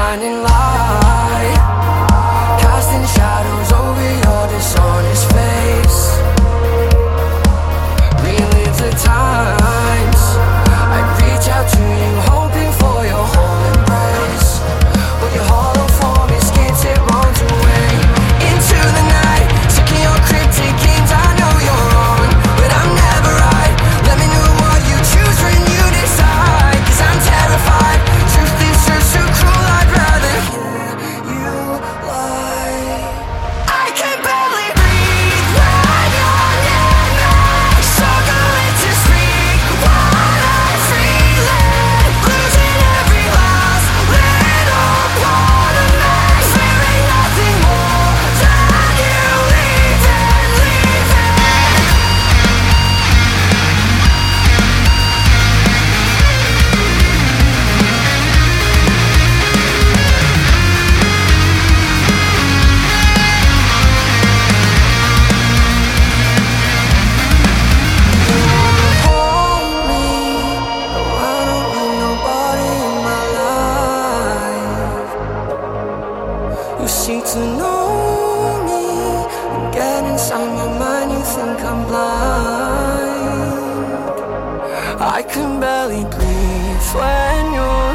shining light, casting shadows over your dishonest face. Relive the times I reach out to you, hoping for your whole embrace, but your hollow form escapes, it runs away into the night, seeking your cryptic games. I know you're wrong, but I'm never right. Let me know what you choose when you decide, 'cause I'm terrified. Truth is just so cruel, I'd rather hear you lie. I can barely breathe when you're near me, struggling to speak while I'm freezing, losing every last little part of me, fearing nothing more than you leaving, leaving. Hold me, no, I don't need nobody in my life. You seek to know me and get inside my mind. You think I'm blind. I can barely breathe when you're